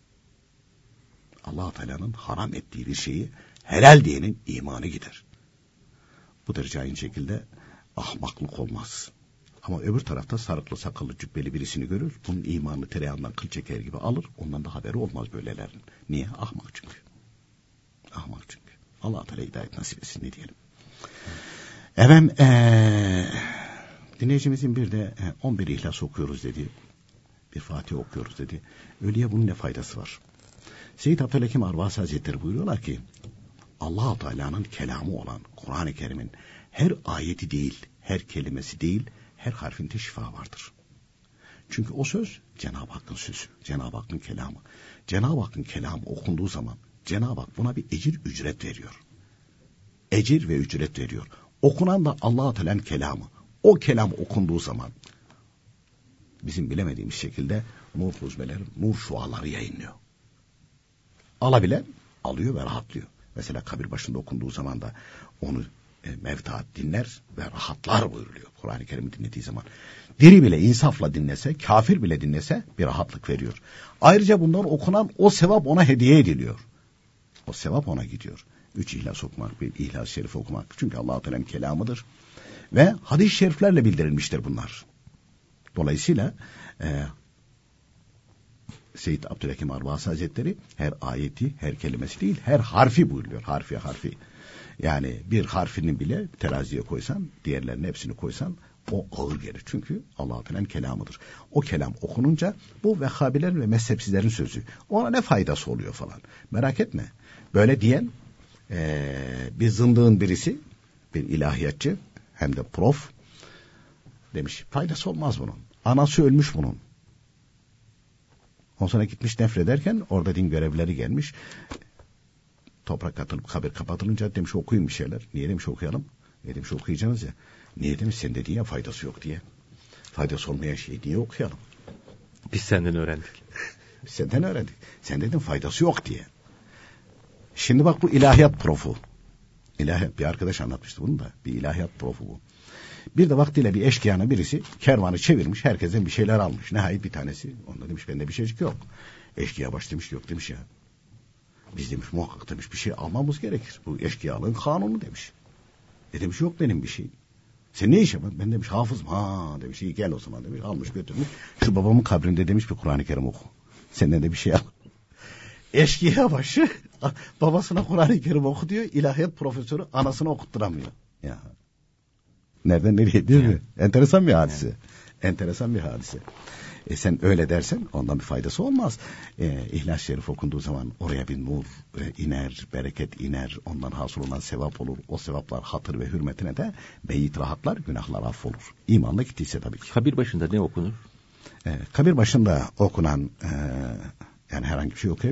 Allah Teala'nın haram ettiği bir şeyi helal diyenin imanı gider. Bu derece aynı şekilde ahmaklık olmaz. Ama öbür tarafta sarıklı sakallı cübbeli birisini görür. Bunun imanını tereyağından kıl çeker gibi alır. Ondan da haberi olmaz böylelerin. Niye? Ahmak çünkü. Ahmak çünkü. Allah Teala hidayet nasip etsin ne diyelim. Efendim ee, dinleyicimizin bir de on bir İhlas okuyoruz dedi. Bir Fatiha okuyoruz dedi. Öyleye bunun ne faydası var? Seyyid Abdülhakim Arvasi Hazretleri buyuruyorlar ki Allah Teala'nın kelamı olan Kur'an-ı Kerim'in her ayeti değil, her kelimesi değil, her harfinde şifa vardır. Çünkü o söz Cenab-ı Hakk'ın sözü, Cenab-ı Hakk'ın kelamı. Cenab-ı Hakk'ın kelamı okunduğu zaman Cenab-ı Hak buna bir ecir ücret veriyor. Ecir ve ücret veriyor. Okunan da Allah-u Teala'nın kelamı. O kelam okunduğu zaman bizim bilemediğimiz şekilde nur huzmeleri, nur şuaları yayınlıyor. Alabilen alıyor ve rahatlıyor. Mesela kabir başında okunduğu zaman da onu e, mevtaat dinler ve rahatlar buyuruluyor. Kur'an-ı Kerim'i dinlediği zaman. Diri bile insafla dinlese, kafir bile dinlese bir rahatlık veriyor. Ayrıca bunlar okunan o sevap ona hediye ediliyor. O sevap ona gidiyor. Üç ihlas okumak, bir İhlas-ı Şerif okumak. Çünkü Allah-u Teala'nın kelamıdır. Ve hadis-i şeriflerle bildirilmiştir bunlar. Dolayısıyla e, Seyyid Abdülhakim Arvasi Hazretleri her ayeti, her kelimesi değil, her harfi buyuruyor. Harfi harfi. Yani bir harfini bile teraziye koysan, diğerlerinin hepsini koysan o ağır gelir. Çünkü Allah-u Teala'nın kelamıdır. O kelam okununca bu Vehhabilerin ve mezhepsizlerin sözü. Ona ne faydası oluyor falan. Merak etme. Böyle diyen ee, bir zındığın birisi, bir ilahiyatçı hem de prof demiş faydası olmaz bunun. Anası ölmüş bunun. Ondan sonra gitmiş nefrederken orada din görevlileri gelmiş. Toprak atılıp kabir kapatılınca demiş okuyun bir şeyler. Niye demiş okuyalım? E demiş okuyacağız ya. Niye demiş sen dediğin ya faydası yok diye. Faydası olmayan şeyi niye okuyalım? Biz senden öğrendik. Biz senden öğrendik. Sen dedin faydası yok diye. Şimdi bak bu ilahiyat profu. İlahiyat bir arkadaş anlatmıştı bunu da. Bir ilahiyat profu bu. Bir de vaktiyle bir eşkıyanın birisi kervanı çevirmiş. Herkesten bir şeyler almış. Nihayet bir tanesi. Onda demiş bende bir şeycik yok. Eşkıya baş demiş yok demiş ya. Biz demiş muhakkak demiş bir şey almamız gerekir. Bu eşkıyalığın kanunu demiş. E demiş yok benim bir şey. Sen ne iş yapın? Ben demiş hafızım. Ha demiş iyi gel o zaman demiş. Almış götürmüş. Şu babamın kabrinde demiş bir Kur'an-ı Kerim oku. Senden de bir şey al. Eşkıya başı babasına Kur'an-ı Kerim oku diyor. İlahiyat profesörü anasını okutturamıyor. Ya. Nereden nereye değil mi? Enteresan bir hadise. Yani. Enteresan bir hadise. E sen öyle dersen ondan bir faydası olmaz. E, İhlas-ı Şerif okunduğu zaman oraya bir nur e, iner, bereket iner. Ondan hasıl olan sevap olur. O sevaplar hatır ve hürmetine de beyit rahatlar, günahlar affolur. İmanla gittiyse tabii ki. Kabir başında ne okunur? E, kabir başında okunan e, yani herhangi bir şey okuyabilir.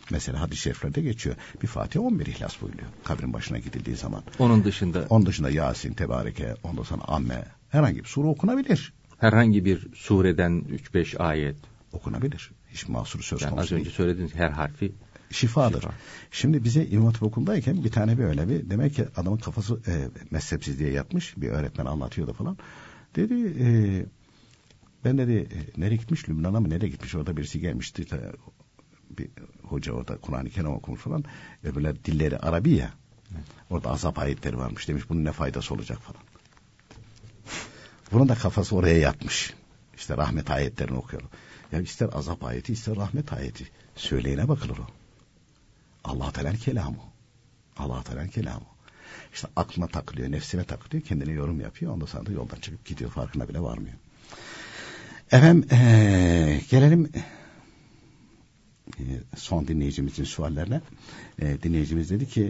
Mesela hadis-i şeriflerde geçiyor. Bir Fatiha on bir İhlas buyuruyor. Kabrin başına gidildiği zaman. Onun dışında? Onun dışında Yasin, Tebareke, ondan sonra Amme, herhangi bir sure okunabilir. Herhangi bir sureden üç beş ayet okunabilir. Hiç mahsur söz yani konusu az önce değil. söylediğiniz her harfi şifadır. Şifa. Şimdi bize İmam Hatip Okulu'ndayken bir tane böyle bir, demek ki adamın kafası e, mezhepsiz diye yatmış. Bir öğretmen anlatıyordu falan. Dedi e, ben dedi e, nereye gitmiş? Lübnan'a mı nereye gitmiş? Orada birisi gelmişti. Ta, bir hoca orada Kur'an-ı Kerim okumuş falan. Öbürler dilleri Arabi ya. Evet. Orada azap ayetleri varmış. Demiş bunun ne faydası olacak falan. Bunun da kafası oraya yatmış. İşte rahmet ayetlerini okuyor. Ya ister azap ayeti ister rahmet ayeti. Söyleyene bakılır o. Allah Teala'nın kelamı. Allah Teala'nın kelamı. İşte aklına takılıyor, nefsine takılıyor, kendine yorum yapıyor. Ondan sonra da yoldan çıkıp gidiyor, farkına bile varmıyor. Efendim ee, gelelim e, son dinleyicimizin suallerine. E, dinleyicimiz dedi ki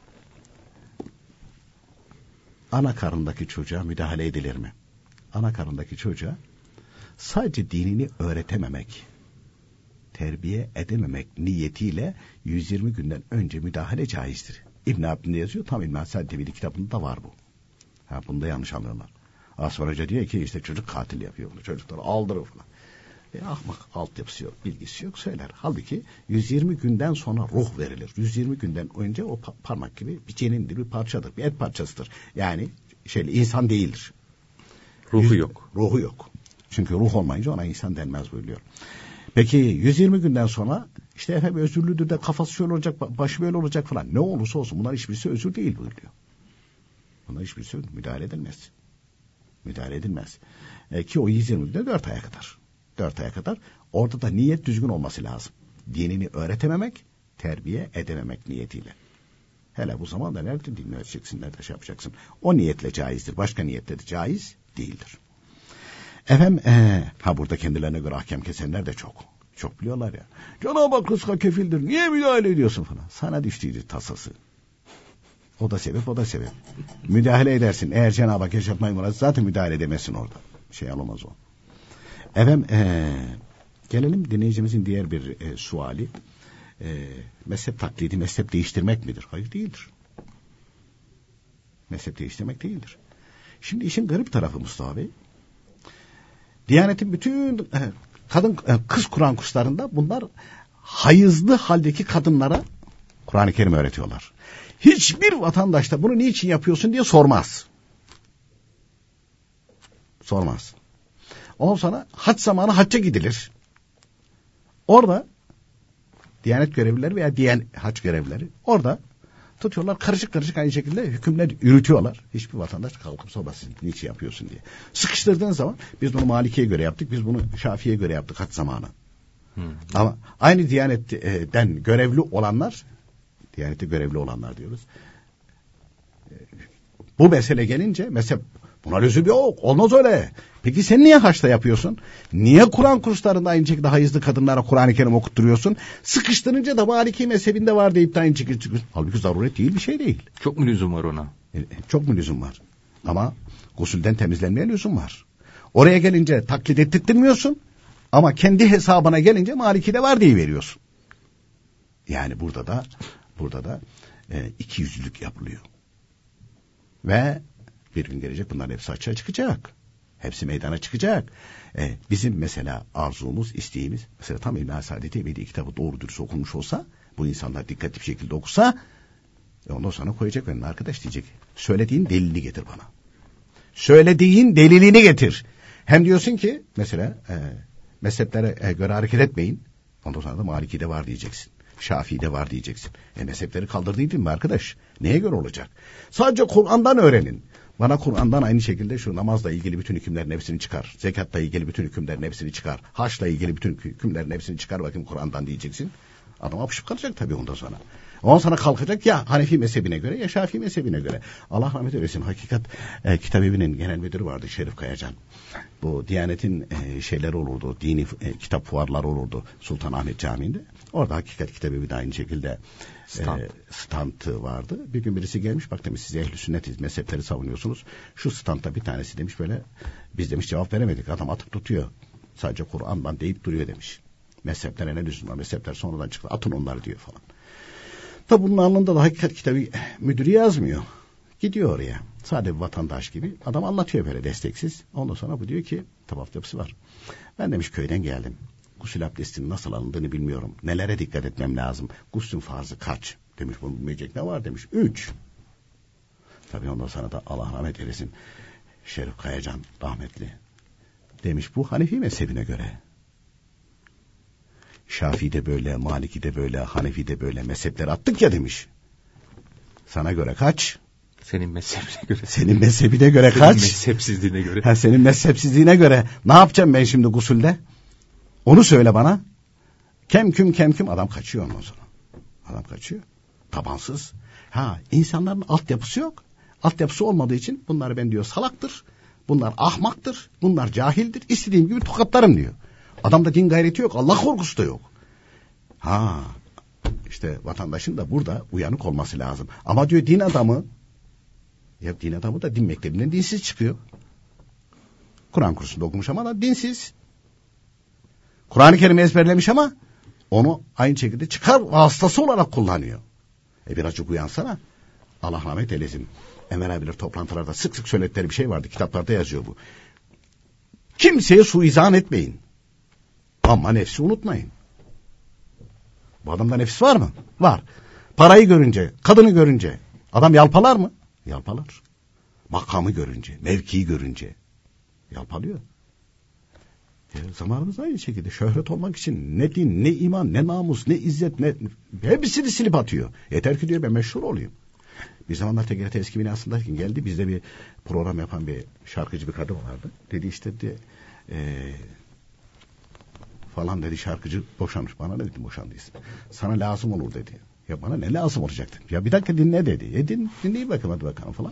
ana karnındaki çocuğa müdahale edilir mi? Ana karnındaki çocuğa sadece dinini öğretememek, terbiye edememek niyetiyle yüz yirmi günden önce müdahale caizdir. İbn Abdin'de yazıyor, tam İlmihal Tevhid kitabında da var bu. Ha, bunu da yanlış anlıyorlar. Asfer Hoca diyor ki işte çocuk katil yapıyor bunu, çocukları aldırır falan. E, ahmak, altyapısı yok, bilgisi yok, söyler. Halbuki yüz yirmi günden sonra ruh verilir. yüz yirmi günden önce o parmak gibi bir cenindir, bir parçadır, bir et parçasıdır. Yani şeyle insan değildir. Ruhu yüz, yok. Ruhu yok. Çünkü ruh olmayınca ona insan denmez buyuruyor. Peki yüz yirmi günden sonra işte efendim özürlüdür de kafası şöyle olacak, başı böyle olacak falan. Ne olursa olsun bunlar hiçbirisi özür değil buyuruyor. Bunlar hiçbirisi müdahale edilmez. Müdahale edilmez. E, ki o yüz yirmi günde dört aya kadar. Dört aya kadar. Orada da niyet düzgün olması lazım. Dinini öğretememek, terbiye edememek niyetiyle. Hele bu zamanda nerede dinini öğreteceksin, nerede şey yapacaksın. O niyetle caizdir. Başka niyetle de caiz değildir. Efendim ee, ha burada kendilerine göre ahkam kesenler de çok. Çok biliyorlar ya. Cenab-ı Hak rızka kefildir. Niye müdahale ediyorsun falan. Sana düştüydü tasası. O da sebep, o da sebep. Müdahale edersin. Eğer Cenab-ı Hak yaşatmayı murat zaten müdahale edemezsin orada. Şey alamaz o. Efendim ee, gelelim dinleyicimizin diğer bir e, suali. E, mezhep taklidi, mezhep değiştirmek midir? Hayır, değildir. Mezhep değiştirmek değildir. Şimdi işin garip tarafı Mustafa Bey. Diyanet'in bütün kadın kız Kur'an kurslarında bunlar hayızlı haldeki kadınlara Kur'an-ı Kerim öğretiyorlar. Hiçbir vatandaş da bunu niçin yapıyorsun diye sormaz. Sormaz. Ondan sonra hac zamanı hacca gidilir. Orada Diyanet görevlileri veya diyen hac görevlileri orada tutuyorlar, karışık karışık aynı şekilde hükümler yürütüyorlar. Hiçbir vatandaş kalkıp sormaz niçin yapıyorsun diye. Sıkıştırdığın zaman biz bunu Maliki'ye göre yaptık, biz bunu Şafii'ye göre yaptık hac zamanı. Hmm. Ama aynı Diyanet'ten görevli olanlar, Diyanet'te görevli olanlar diyoruz. Bu mesele gelince mezhep buna lüzum yok, olmaz öyle. Peki sen niye haçta yapıyorsun? Niye Kur'an kurslarında aynı şekilde hayızlı kadınlara Kur'an-ı Kerim okutturuyorsun? Sıkıştırınca da Maliki mezhebinde var deyip de aynı şekilde çıkıyorsun. Halbuki zaruret değil, bir şey değil. Çok mu lüzum var ona? E, çok mu lüzum var? Ama gusülden temizlenmeye lüzum var. Oraya gelince taklit ettirtmiyorsun. Ama kendi hesabına gelince Maliki'de var diye veriyorsun. Yani burada da burada da e, iki yüzlülük yapılıyor. Ve bir gün gelecek bunların hepsi açığa çıkacak. Hepsi meydana çıkacak. Ee, bizim mesela arzumuz, isteğimiz, mesela tam İlmihal Tevhid kitabı doğru dürüst okunmuş olsa, bu insanlar dikkatli bir şekilde okusa, e ondan sonra koyacak önüne arkadaş diyecek. Söylediğin delilini getir bana. Söylediğin delilini getir. Hem diyorsun ki mesela e, mezheplere e, göre hareket etmeyin. Ondan sonra da Maliki'de var diyeceksin. Şafii'de var diyeceksin. E mezhepleri kaldırdıydın mı arkadaş? Neye göre olacak? Sadece Kur'an'dan öğrenin. Bana Kur'an'dan aynı şekilde şu namazla ilgili bütün hükümlerin hepsini çıkar. Zekatla ilgili bütün hükümlerin hepsini çıkar. Haçla ilgili bütün hükümlerin hepsini çıkar bakayım Kur'an'dan diyeceksin. Adam apışıp kalacak tabii ondan sonra. Ondan sonra kalkacak ya Hanefi mezhebine göre ya Şafii mezhebine göre. Allah rahmet eylesin. Hakikat e, Kitabevi'nin genel müdürü vardı Şerif Kayacan. Bu Diyanet'in e, şeyleri olurdu. Dini e, kitap fuarları olurdu Sultanahmet Camii'nde. Orada Hakikat Kitabevi de aynı şekilde stand. E, standı vardı. Bir gün birisi gelmiş, bak demiş siz ehl-i sünnetiz, mezhepleri savunuyorsunuz. Şu standta bir tanesi demiş böyle, biz demiş cevap veremedik. Adam atıp tutuyor. Sadece Kur'an'dan deyip duruyor demiş. Mezheplere ne lüzum var? Mezhepler sonradan çıktı. Atın onları diyor falan. Tabi bunun alnında da hakikat kitabı müdürü yazmıyor. Gidiyor oraya. Sadece bir vatandaş gibi. Adam anlatıyor böyle desteksiz. Ondan sonra bu diyor ki tabaf yapısı var. Ben demiş köyden geldim. Gusül abdestinin nasıl alındığını bilmiyorum. Nelere dikkat etmem lazım? Guslün farzı kaç? Demiş bunu bilmeyecek ne var demiş. Üç. Tabii ondan sonra da Allah rahmet eylesin. Şerif Kayacan rahmetli. Demiş bu Hanefi mezhebine göre. Şafii'de böyle, Maliki'de böyle, Hanefi'de böyle mezhepler attık ya demiş. Sana göre kaç? Senin mezhebine göre. Senin mezhebine göre senin kaç? Senin mezhepsizliğine göre. Ha, senin mezhepsizliğine göre. Ne yapacağım ben şimdi gusülde? Onu söyle bana. Kemküm kemküm adam kaçıyor ondan sonra. Adam kaçıyor. Tabansız. Ha, insanların altyapısı yok. Altyapısı olmadığı için bunlar ben diyor salaktır. Bunlar ahmaktır. Bunlar cahildir. İstediğim gibi tokatlarım diyor. Adamda din gayreti yok. Allah korkusu da yok. Ha, işte vatandaşın da burada uyanık olması lazım. Ama diyor din adamı, ya din adamı da din mektebinden dinsiz çıkıyor. Kur'an kursunda okumuş ama da dinsiz. Kur'an-ı Kerim'i ezberlemiş ama onu aynı şekilde çıkar vasıtası olarak kullanıyor. E birazcık uyansana. Allah rahmet eylesin. Enver abiler toplantılarda sık sık söyledikleri bir şey vardı. Kitaplarda yazıyor bu. Kimseye suizan etmeyin. Ama nefsi unutmayın. Bu adamda nefis var mı? Var. Parayı görünce, kadını görünce adam yalpalar mı? Yalpalar. Makamı görünce, mevkiyi görünce yalpalıyor. E, zamanımız aynı şekilde şöhret olmak için ne din, ne iman, ne namus, ne izzet, ne hepsini silip atıyor. Yeter ki diyor ben meşhur olayım. Bir zamanlar T G R T eski binasındayken geldi. Bizde bir program yapan bir şarkıcı bir kadın vardı. Dedi işte de, e, falan dedi şarkıcı boşanmış. Bana ne dedim boşandıysa. Sana lazım olur dedi. Ya bana ne lazım olacak dedim. Ya bir dakika dinle dedi. E din, dinleyin bakalım hadi bakalım falan.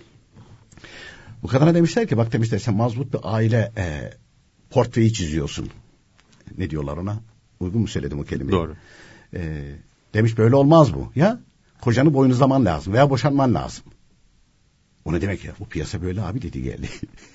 Bu kadına demişler ki bak demişler sen mazbut bir aile e, portreyi çiziyorsun. Ne diyorlar ona? Uygun mu söyledim o kelimeyi? Doğru. E, demiş böyle olmaz bu. Ya kocanı boynuzlaman lazım veya boşanman lazım. O ne demek ya? Bu piyasa böyle abi dedi geldi.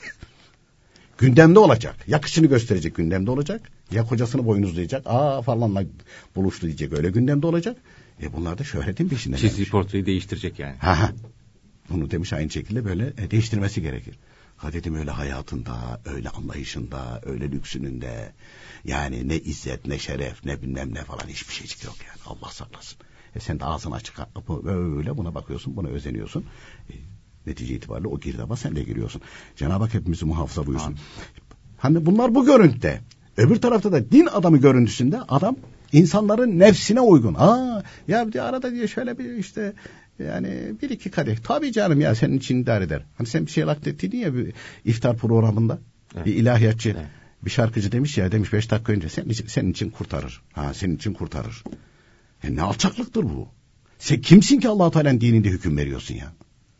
Gündemde olacak. Ya kışını gösterecek gündemde olacak. Ya kocasını boynuzlayacak. Aa falanla buluştu diyecek. Öyle gündemde olacak. E bunlar da şöhretin peşinde. Çizdiği portreyi değiştirecek yani. Ha ha. Bunu demiş aynı şekilde böyle e, değiştirmesi gerekir. Ha dedim öyle hayatında, öyle anlayışında, öyle lüksününde. Yani ne izzet, ne şeref, ne bilmem ne falan hiçbir şeycik yok yani. Allah saklasın. E sen de ağzını açık öyle buna bakıyorsun, buna özeniyorsun. E, netice itibariyle o girdaba sen de giriyorsun. Cenab-ı Hak hepimizi muhafaza buyursun. Amin. Hani bunlar bu görüntüde. Öbür tarafta da din adamı görüntüsünde adam insanların nefsine uygun. Aa ya diyor arada diyor şöyle bir işte yani bir iki kadeh. Tabii canım ya senin için idare eder. Hani sen bir şey laktettiydin ya bir iftar programında. Evet. Bir ilahiyatçı, evet. Bir şarkıcı demiş ya demiş beş dakika önce senin için, senin için kurtarır. Ha senin için kurtarır. E ne alçaklıktır bu? Sen kimsin ki Allah-u Teala'nın dininde hüküm veriyorsun ya?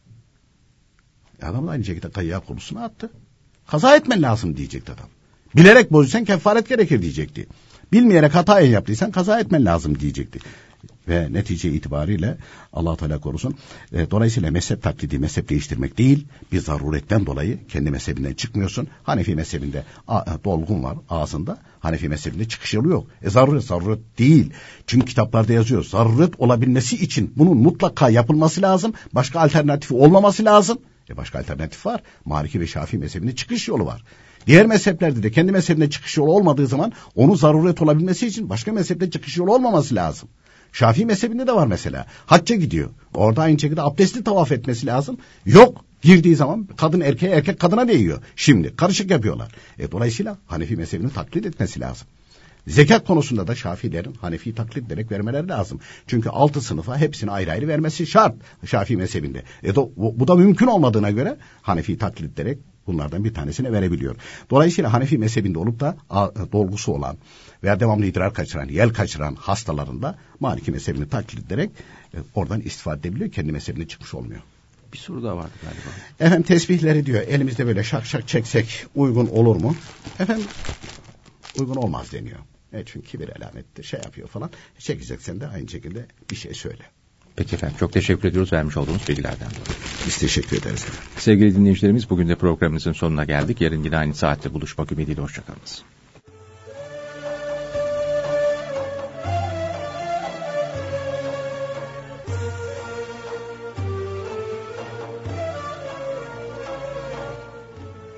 Adam da aynı şekilde kayya konusuna attı. Kaza etmen lazım diyecekti adam. Bilerek bozuysan kefaret gerekir diyecekti. Bilmeyerek hata yaptıysan kaza etmen lazım diyecekti. Ve netice itibariyle Allah Teala korusun. E, dolayısıyla mezhep taklidi, mezhep değiştirmek değil, bir zaruretten dolayı kendi mezhebinden çıkmıyorsun. Hanefi mezhebinde a, dolgun var ağzında. Hanefi mezhebinde çıkış yolu yok. E zaruret zaruret değil. Çünkü kitaplarda yazıyor. Zaruret olabilmesi için bunun mutlaka yapılması lazım. Başka alternatifi olmaması lazım. E başka alternatif var. Maliki ve Şafii mezhebinde çıkış yolu var. Diğer mezheplerde de kendi mezhebinde çıkış yolu olmadığı zaman onun zaruret olabilmesi için başka mezhepte çıkış yolu olmaması lazım. Şafii mezhebinde de var mesela. Hacca gidiyor. Orada aynı şekilde abdestli tavaf etmesi lazım. Yok. Girdiği zaman kadın erkeğe, erkek kadına değiyor. Şimdi karışık yapıyorlar. E, dolayısıyla Hanefi mezhebini taklit etmesi lazım. Zekat konusunda da Şafiilerin Hanefi'yi taklit ederek vermeleri lazım. Çünkü altı sınıfa hepsini ayrı ayrı vermesi şart Şafii mezhebinde. E, do, bu, bu da mümkün olmadığına göre Hanefi'yi taklit ederek bunlardan bir tanesine verebiliyor. Dolayısıyla Hanefi mezhebinde olup da a, dolgusu olan veya devamlı idrar kaçıran, yel kaçıran hastalarında Maliki mezhebini taklit ederek e, oradan istifade edebiliyor. Kendi mezhebine çıkmış olmuyor. Bir soru daha vardı galiba. Efendim tesbihleri diyor elimizde böyle şak şak çeksek uygun olur mu? Efendim uygun olmaz deniyor. E çünkü kibir alamettir şey yapıyor falan. Çekeceksen de aynı şekilde bir şey söyle. Peki efendim çok teşekkür ediyoruz vermiş olduğunuz bilgilerden dolayı. Biz teşekkür ederiz. Sevgili dinleyicilerimiz bugün de programımızın sonuna geldik. Yarın yine aynı saatte buluşmak ümidiyle hoşçakalınız.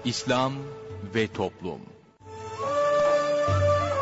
İslam ve Toplum.